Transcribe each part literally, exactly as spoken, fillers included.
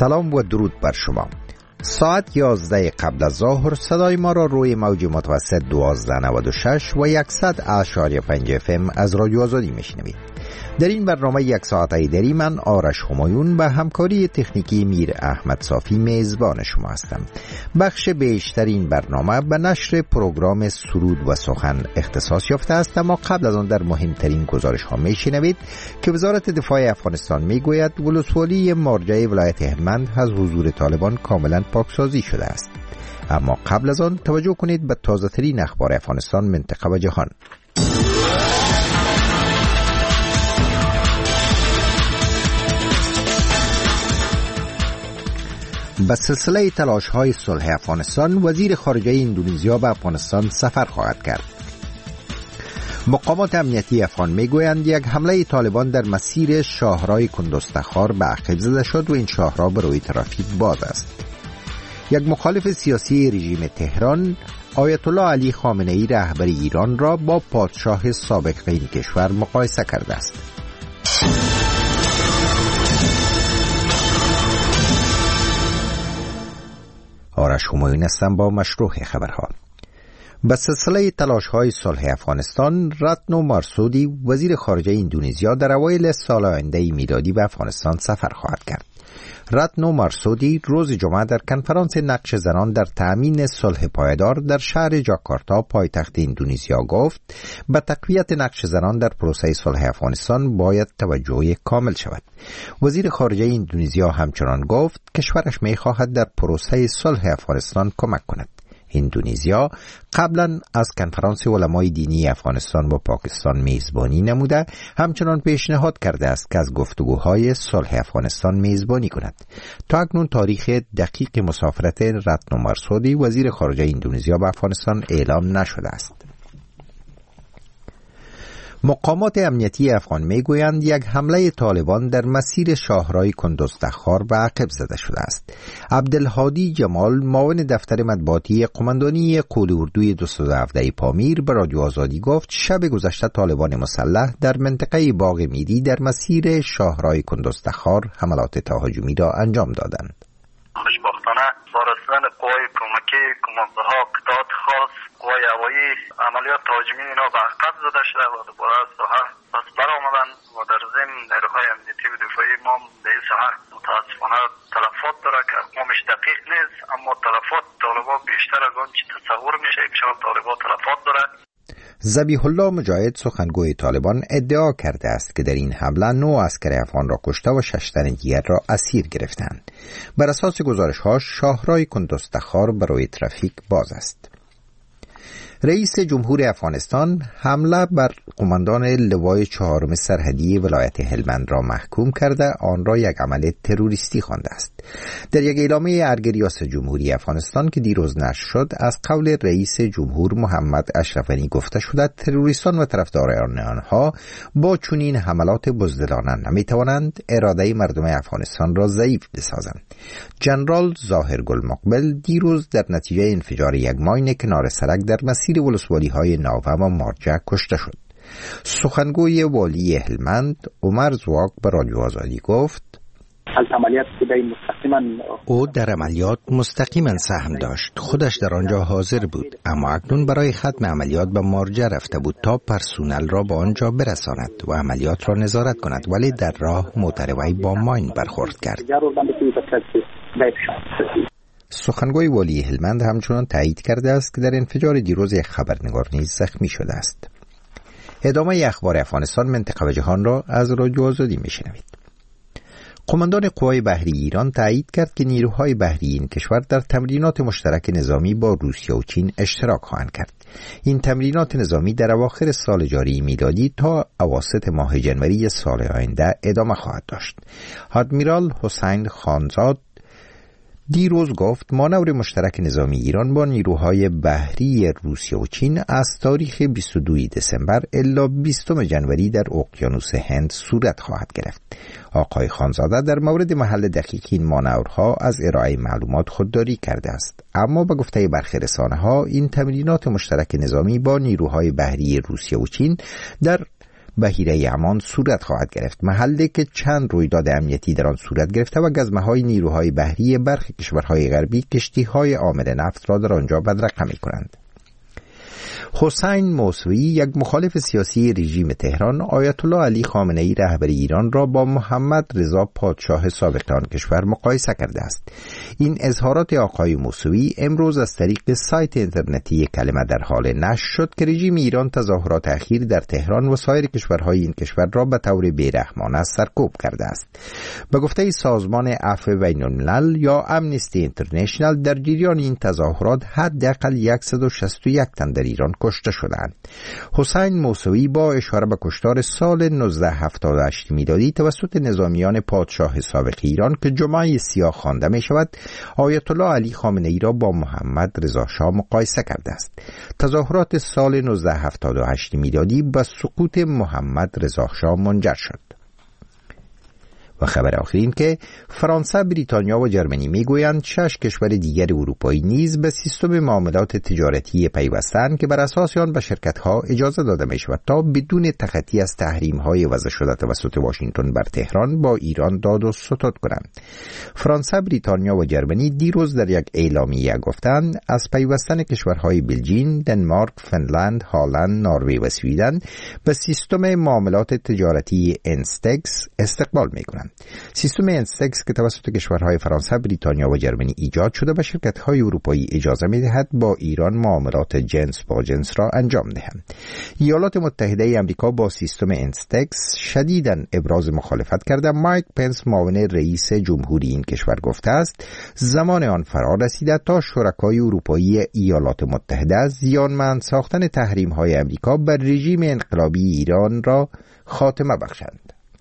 سلام و درود بر شما. ساعت یازده قبل از ظهر صدای ما را روی موج متوسط دوازده نود و شش و صد اشاری پنج اف ام از رادیو آزادی میشنوید. در این برنامه یک ساعت ایدری من آرش همایون به همکاری تکنیکی میر احمد صافی میزبان شما هستم. بخش بیشتر این برنامه به نشر پروگرام سرود و سخن اختصاص یافته است، اما قبل از آن در مهمترین گزارش ها میشنوید که وزارت دفاع افغانستان میگوید ولسوالی مارجه ولایت هلمند از حضور طالبان کاملا پاکسازی شده است. اما قبل از آن توجه کنید به تازه ترین اخبار افغانستان، منطقه و جهان. به سلسله تلاش‌های صلح افغانستان، وزیر خارجه اندونزیا به افغانستان سفر خواهد کرد. مقامات امنیتی افغان میگویند یک حمله طالبان در مسیر شاهراه کندوزتخار به عقب زده شد و این شاهراه به روی ترافیک باز است. یک مخالف سیاسی رژیم تهران، آیت الله علی خامنه ای رهبر ایران را با پادشاه سابق این کشور مقایسه کرده است. آرش همایون هستم با مشروع خبرها. به سلسله تلاش‌های صلح افغانستان، رتنو مارسودی وزیر خارجه اندونزیا در اوایل سال آینده میلادی به افغانستان سفر خواهد کرد. رتنو مارسودی روز جمعه در کنفرانس نقش زنان در تأمین صلح پایدار در شهر جاکارتا پایتخت اندونزیا گفت به تقویت نقش زنان در پروسه صلح افغانستان باید توجه کامل شود. وزیر خارجه اندونزیا همچنان گفت کشورش می‌خواهد در پروسه صلح افغانستان کمک کند. اندونزیا قبلا از کنفرانس علمای دینی افغانستان با پاکستان میزبانی نموده، همچنان پیشنهاد کرده است که از گفتگوهای صلح افغانستان میزبانی کند. تا اکنون تاریخ دقیق مسافرت رتنو مارسودی وزیر خارجه اندونزیا به افغانستان اعلام نشده است. مقامات امنیتی افغان میگویند یک حمله طالبان در مسیر شاهراه کندوزتخار به عقب زده شده است. عبدالهادی جمال، معاون دفتر مطبوعاتی قماندانی قول اردوی دویست و هفده پامیر، به رادیو آزادی گفت شب گذشته طالبان مسلح در منطقه باغ میری در مسیر شاهراه کندوزتخار حملات تهاجمی را انجام دادند. خوشبختانه با رسیدن قوای کمکی کماندها قطعات خاص قوای هوایی عملیات تهاجمی اینا به عقب زده شده و دوباره از ساحه پس برآمدن و در ضمن نیروهای امنیتی و دفاعی ما در این ساحه متاسفانه تلفات داره که اقوامش دقیق نیست، اما تلفات طالبان بیشتر از آنچه تصور میشه که شاید طالبان تلفات داره. ذبیح الله مجاهد سخنگوی طالبان ادعا کرده است که در این حمله نه عسکر افغان را کشته و شش تن دیگر را اسیر گرفتند. بر اساس گزارش‌ها شاهراه کندوزتخار برای ترافیک باز است. رئیس جمهور افغانستان حمله بر قماندان لوای چهارم سرحدی ولایت هلمند را محکوم کرده آن را یک عمل تروریستی خوانده است. در یک اعلامیه ارگ ریاست جمهوری افغانستان که دیروز نشر شد از قول رئیس جمهور محمد اشرف غنی گفته شده تروریستان و طرفداران آنها با چنین حملات بزدلانه نمیتوانند اراده مردم افغانستان را ضعیف بسازند. جنرال ظاهر گل مقبل دیروز در نتیجه انفجار یک ماین کنار سرک در مسیر ولسوالی های ناوه و مارجه کشته شد. سخنگوی والی هلمند عمر زواق به رادیو آزادی گفت او در عملیات مستقیما سهم داشت، خودش در آنجا حاضر بود، اما اکنون برای ختم عملیات به مارجه رفته بود تا پرسونل را به آنجا برساند و عملیات را نظارت کند، ولی در راه موتروی با ماین برخورد کرد. سخنگوی والی هلمند همچنان تایید کرده است که در انفجار دیروز یک خبرنگار نیز زخمی شده است. ادامه اخبار افغانستان، منطقه و جهان را از رادیو آزادی میشنوید. قماندان قوای بحری ایران تایید کرد که نیروهای بحری این کشور در تمرینات مشترک نظامی با روسیه و چین اشتراک خواهند کرد. این تمرینات نظامی در اواخر سال جاری میلادی تا اواسط ماه جنوری سال آینده ادامه خواهد داشت. آدمیرال حسین خانزاد دیروز گفت مانور مشترک نظامی ایران با نیروهای بحری روسیه و چین از تاریخ بیست و دوم دسامبر الی بیستم جنوری در اقیانوس هند صورت خواهد گرفت. آقای خانزاده در مورد محل دقیق این مانورها از ارائه معلومات خودداری کرده است، اما به گفته برخی رسانه‌ها این تمرینات مشترک نظامی با نیروهای بحری روسیه و چین در بحیره عمان صورت خواهد گرفت، محلی که چند رویداد امنیتی در آن صورت گرفته و گزمه‌های نیروهای بحری برخی کشورهای غربی کشتی‌های حامل نفت را در آنجا بدرقه می‌کنند. حسین موسوی، یک مخالف سیاسی رژیم تهران، آیت الله علی خامنه‌ای رهبر ایران را با محمد رضا پادشاه سابق آن کشور مقایسه کرده است. این اظهارات آقای موسوی امروز از طریق سایت اینترنتی کلمه در حال نشر شد که رژیم ایران تظاهرات اخیر در تهران و سایر کشورهای این کشور را به طور بیرحمانه سرکوب کرده است. به گفته سازمان عفو بین الملل یا امنیستی اینترنشنال، در جریان این تظاهرات حداقل صد و شصت و یک تن در ایران کشته شدند. حسین موسوی با اشاره به کشتار سال نوزده هفتاد و هشت میلادی توسط نظامیان پادشاه سابق ایران که جمعه سیاه خوانده می شود، آیت الله علی خامنه‌ای را با محمد رضا شاه مقایسه کرده است. تظاهرات سال نوزده هفتاد و هشت میلادی به سقوط محمد رضا شاه منجر شد. و خبر آخر این که فرانسه، بریتانیا و جرمنی میگویند شش کشور دیگر اروپایی نیز به سیستم معاملات تجارتی پیوستند که بر اساس آن به شرکت‌ها اجازه داده می‌شود تا بدون تخطی از تحریم‌های وضع شده توسط واشنگتن بر تهران با ایران داد و ستد کنند. فرانسه، بریتانیا و جرمنی دیروز در یک اعلامیه گفتند از پیوستن کشورهای بلژیم، دنمارک، فنلند، هلند، نروژ و سوئیدن به سیستم معاملات تجارتی انستکس استقبال می‌کنند. سیستم انستکس که توسط کشورهای فرانسه، بریتانیا و جرمنی ایجاد شده به شرکت‌های اروپایی اجازه می‌دهد با ایران معاملات جنس با جنس را انجام دهند. ایالات متحده آمریکا با سیستم انستکس شدیداً ابراز مخالفت کرده. مایک پنس، معاون رئیس جمهوری این کشور، گفته است زمان آن فرا رسیده تا شرکای اروپایی ایالات متحده زیانمند ساختن تحریم‌های آمریکا بر رژیم انقلابی ایران را خاتمه بخشند.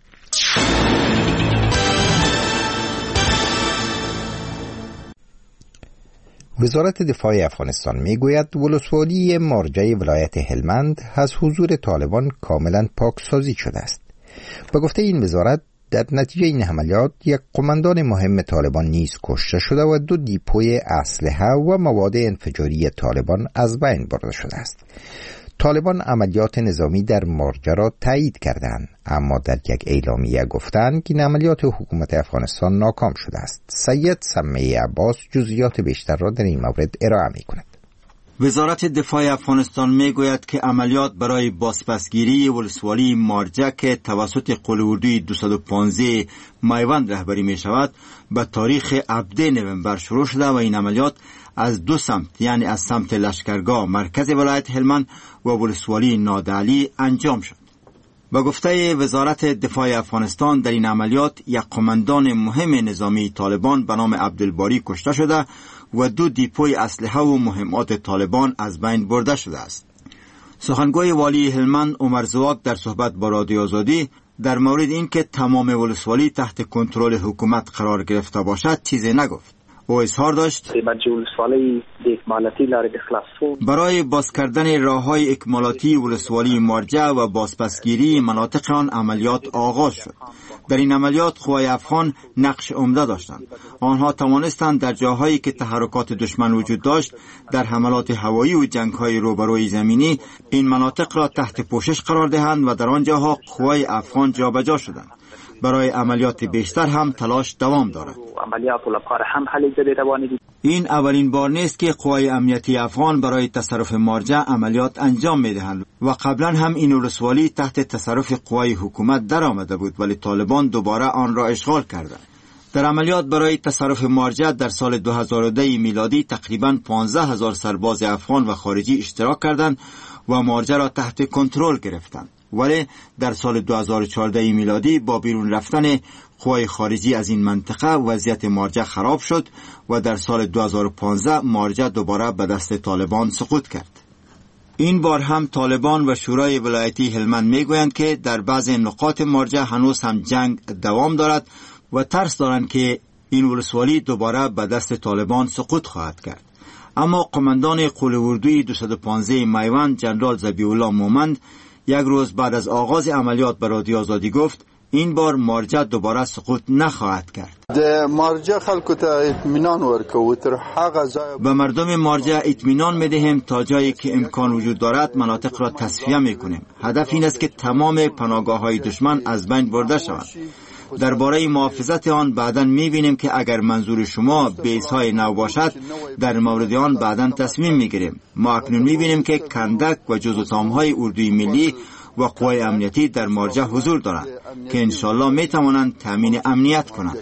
وزارت دفاع افغانستان میگوید ولسوالی مارجه ولایت هلمند از حضور طالبان کاملا پاکسازی شده است. به گفته این وزارت، در نتیجه این عملیات یک قماندان مهم طالبان نیز کشته شده و دو دیپوی اسلحه و مواد انفجاری طالبان از بین برده شده است. طالبان عملیات نظامی در مارجه را تایید کردند، اما در یک اعلامیه گفتند که عملیات حکومت افغانستان ناکام شده است. سید سمیع عباس جزئیات بیشتر را در این مورد ارائه می کند. وزارت دفاع افغانستان می گوید که عملیات برای بازپسگیری ولسوالی مارجه که توسط قوه اردوی دویست و پانزده میوند رهبری می شود به تاریخ هفدهم نوامبر شروع شده و این عملیات از دو سمت، یعنی از سمت لشکرگاه مرکز ولایت هلمند و ولسوالی نادعلی انجام شد. با گفته وزارت دفاع افغانستان، در این عملیات یک قماندان مهم نظامی طالبان به نام عبدالباری کشته شده و دو دیپوی اسلحه و مهمات طالبان از بین برده شده است. سخنگوی والی هلمند عمر زواک در صحبت با رادیو آزادی در مورد اینکه تمام ولسوالی تحت کنترل حکومت قرار گرفته باشد چیزی نگفت. او اظهار داشت برای باز کردن راه‌های اکمالاتی ولسوالی مارجه و بازپسگیری مناطق آن عملیات آغاز شد. در این عملیات قوای افغان نقش عمده داشتند. آنها توانستند در جاهایی که تحرکات دشمن وجود داشت، در حملات هوایی و جنگ‌های روبروی زمینی این مناطق را تحت پوشش قرار دهند و در آن جاها قوای افغان جابجا شدند. برای عملیات بیشتر هم تلاش دوام دارد. این اولین بار نیست که قوای امنیتی افغان برای تصرف مارجه عملیات انجام می‌دهند و قبلا هم این ولسوالی تحت تصرف قوای حکومت در آمده بود، ولی طالبان دوباره آن را اشغال کردند. در عملیات برای تصرف مارجه در سال دو هزار و ده میلادی تقریباً پانزده هزار سرباز افغان و خارجی اشتراک کردند و مارجه را تحت کنترل گرفتند. ولی در سال دو هزار و چهارده میلادی با بیرون رفتن قوای خارجی از این منطقه وضعیت مارجه خراب شد و در سال دو هزار و پانزده مارجه دوباره به دست طالبان سقوط کرد. این بار هم طالبان و شورای ولایتی هلمند میگویند که در بعضی نقاط مارجه هنوز هم جنگ دوام دارد و ترس دارند که این ولسوالی دوباره به دست طالبان سقوط خواهد کرد. اما قماندان قوه اردوی دویست و پانزده میوند جنرال ذبیح الله مومند یک روز بعد از آغاز عملیات به رادیو آزادی گفت این بار مارجه دوباره سقوط نخواهد کرد. د مارجه خلکو ته اطمینان ورکو تر هغه ځای به مردم مارجه اطمینان میدهیم تا جایی که امکان وجود دارد مناطق را تصفیه میکنیم. هدف این است که تمام پناهگاه‌های دشمن از بین برده شوند. درباره محافظت آن بعداً می‌بینیم که اگر منظور شما بیس‌های نو باشد در مورد آن بعداً تصمیم می‌گیریم. ما اکنون می‌بینیم که کندک و جزو تام‌های اردوی ملی و قوای امنیتی در مارجه حضور دارند که انشالله می‌توانند تامین امنیت کنند.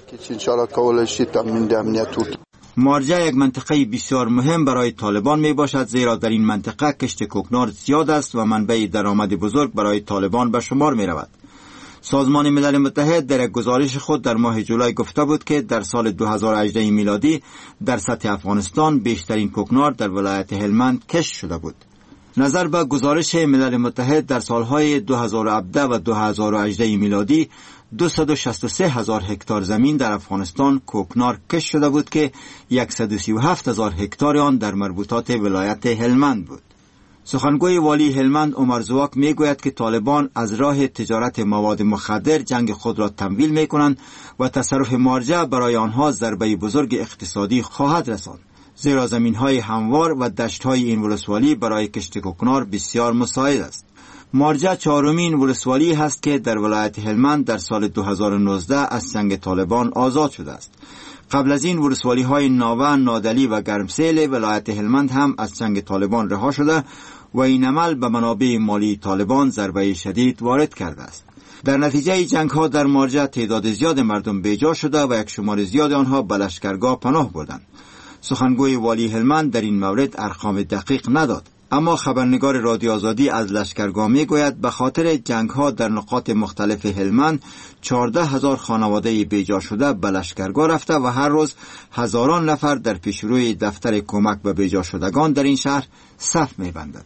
مارجه یک منطقه بسیار مهم برای طالبان می باشد، زیرا در این منطقه کشت کوکنار زیاد است و منبع درآمد بزرگ برای طالبان به شمار می رود. سازمان ملل متحد در یک گزارش خود در ماه جولای گفته بود که در سال دو هزار و هجده میلادی در سطح افغانستان بیشترین کوکنار در ولایت هلمند کشت شده بود. نظر به گزارش ملل متحد در سالهای دو هزار و هفده و دو هزار و هجده میلادی دویست و شصت و سه هزار هکتار زمین در افغانستان کوکنار کشت شده بود که صد و سی و هفت هزار هکتار آن در مربوطات ولایت هلمند بود. سخنگوی والی هلمند عمر زواک می گوید که طالبان از راه تجارت مواد مخدر جنگ خود را تمویل می کنند و تصرف مارجه برای آنها ضربه بزرگ اقتصادی خواهد رساند، زیرا زمین‌های هموار و دشت‌های این ولسوالی برای کشت کوکنار بسیار مساعد است. مارجه چهارمین ولسوالی هست که در ولایت هلمند در سال دو هزار و نوزده از چنگ طالبان آزاد شده است. قبل از این ولسوالی‌های ناوه، نادلی و گرمسیل ولایت هلمند هم از چنگ طالبان رها شده و این عمل به منابع مالی طالبان ضربه شدید وارد کرده است. در نتیجه جنگ‌ها در مارجه تعداد زیاد مردم بیجا شده و یک شمار زیاد آنها به لشکرگاه پناه بردند. سخنگوی والی هلمند در این مورد ارقام دقیق نداد، اما خبرنگار رادیو آزادی از لشکرگاه می گوید به خاطر جنگ‌ها در نقاط مختلف هلمند چهارده هزار خانواده بیجا شده به لشکرگاه رفته و هر روز هزاران نفر در پیشروی دفتر کمک به بیجا شدگان در این شهر صف می بندند.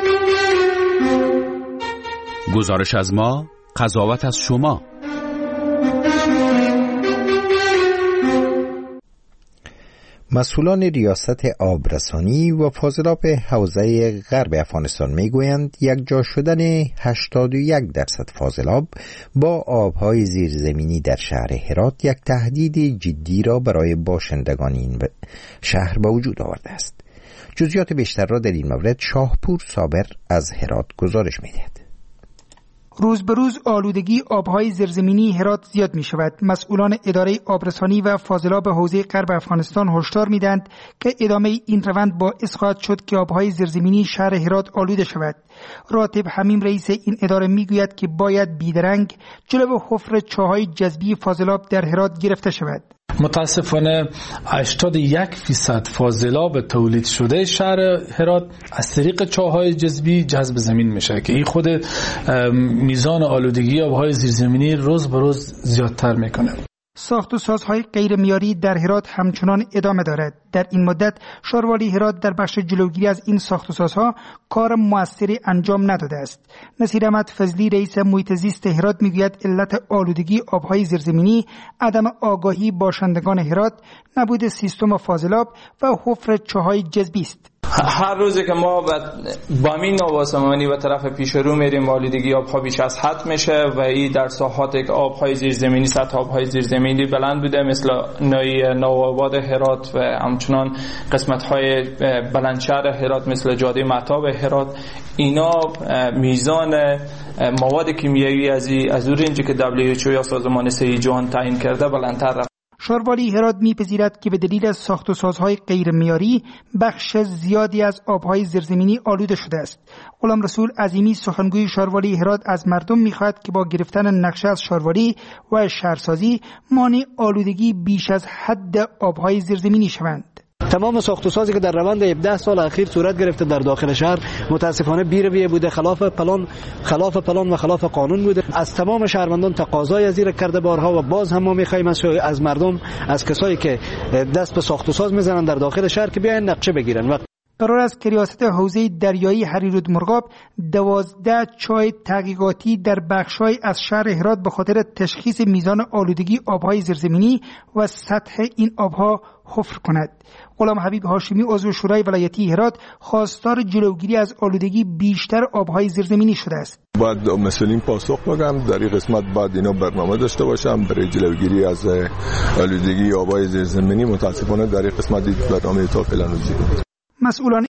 گزارش از ما، قضاوت از شما. مسئولان ریاست آبرسانی و فاضلاب حوزه غرب افغانستان میگویند یک جا شدن هشتاد و یک درصد فاضلاب با آبهای زیرزمینی در شهر هرات یک تهدید جدی را برای باشندگان این شهر به وجود آورده است. جزئیات بیشتر را در این مورد شاهپور صابر از هرات گزارش می‌دهد. روز به روز آلودگی آبهای زیرزمینی هرات زیاد می شود. مسئولان اداره آبرسانی و فاضلاب حوزه غرب افغانستان هشدار میدند که ادامه این روند باعث خواهد شد که آبهای زیرزمینی شهر هرات آلوده شود. راتب حمیم رئیس این اداره میگوید که باید بیدرنگ جلو حفر چاهای جذبی فاضلاب در هرات گرفته شود. متاسفانه هشتاد و یک فیصد فاضلاب تولید شده شهر هرات از طریق چاهای جذبی جذب زمین میشه که این خود میزان آلودگی آبهای زیرزمینی روز به روز زیادتر میکنه. ساخت و سازهای غیر معیاری در هرات همچنان ادامه دارد. در این مدت شاروالی هرات در بخش جلوگیری از این ساخت و سازها کار موثری انجام نداده است. نصیر احمد فضلی رئیس محیط زیست هرات میگوید علت آلودگی آبهای زیرزمینی عدم آگاهی باشندگان هرات، نبود سیستم فاضلاب و حفر چاهای جذبی است. هر روزی که ما با این نوآسمانی و طرف پیش رو میریم آلودگی آبها بیش از حد میشه و این در ساحات آبهای زیرزمینی، سطح آبهای زیرزمینی بلند بوده، مثل نای نوآباد هرات و همچنان قسمت‌های بلندشهر هرات مثل جاده مهتاب هرات. اینا میزان مواد کیمیایی از از رنجی که دبلیو اچ او یا سازمان صحی جهان تعیین کرده بلندتر رفت. شاروالی هرات می‌پذیرد که به دلیل ساخت و سازهای غیر معیاری بخش زیادی از آبهای زیرزمینی آلوده شده است. غلام رسول عظیمی سخنگوی شاروالی هرات از مردم می‌خواهد که با گرفتن نقشه از شاروالی و شهرسازی مانع آلودگی بیش از حد آبهای زیرزمینی شوند. تمام ساخت و سازی که در روند هفده سال اخیر صورت گرفته در داخل شهر متاسفانه بیرویه بوده، خلاف پلان خلاف پلان و خلاف قانون بوده. از تمام شهروندان تقاضای از این کرده بارها و باز هم ما می‌خوایم از مردم، از کسایی که دست به ساخت و ساز میزنن در داخل شهر که بیاین نقشه بگیرن. و قرار است که ریاست حوزه دریایی حریرود مرغاب دوازده چای تحقیقاتی در بخش‌های از شهر هرات به خاطر تشخیص میزان آلودگی آبهای زیرزمینی و سطح این آبها حفر کند. غلام حبیب هاشمی عضو شورای ولایتی هرات خواستار جلوگیری از آلودگی بیشتر آبهای زیرزمینی شده است. باید مسئولین پاسخ بدن در این قسمت، بعد اینا برنامه داشته باشم برای جلوگیری از آلودگی آبهای زیرزمینی. متاسفانه در این قسمت برنامه تا فعلا وجود ندارد. مسئولان